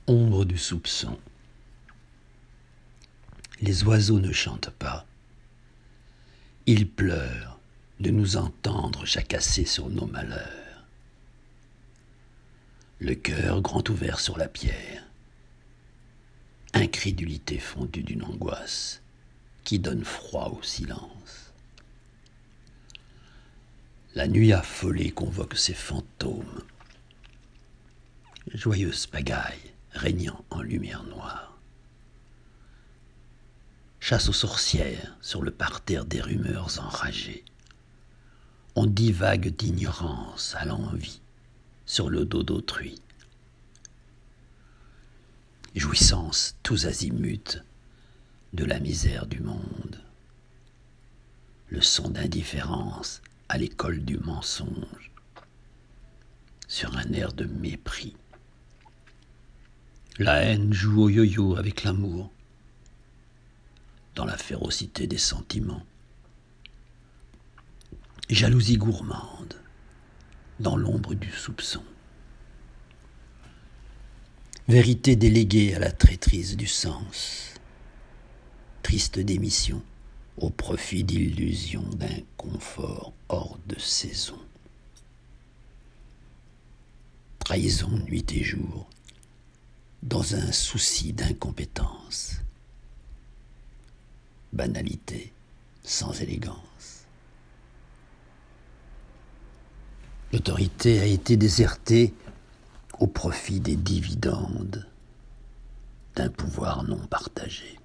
Ombre du soupçon. Les oiseaux ne chantent pas. Ils pleurent de nous entendre jacasser sur nos malheurs. Le cœur grand ouvert sur la pierre. Incrédulité fondue d'une angoisse qui donne froid au silence. La nuit affolée convoque ses fantômes. Joyeuse pagaille régnant en lumière noire. Chasse aux sorcières sur le parterre des rumeurs enragées. On divague d'ignorance à l'envi sur le dos d'autrui. Jouissance tous azimuts de la misère du monde. Leçon d'indifférence à l'école du mensonge, sur un air de mépris. La haine joue au yo-yo avec l'amour, dans la férocité des sentiments. Jalousie gourmande, dans l'ombre du soupçon. Vérité déléguée à la traîtrise du sens. Triste démission au profit d'illusions d'un confort hors de saison. Trahison nuit et jour, dans un souci d'incompétence. Banalité sans élégance. L'autorité a été désertée au profit des dividendes d'un pouvoir non partagé.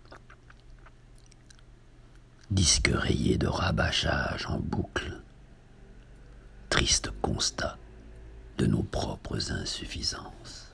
Disque rayé de rabâchage en boucle, triste constat de nos propres insuffisances.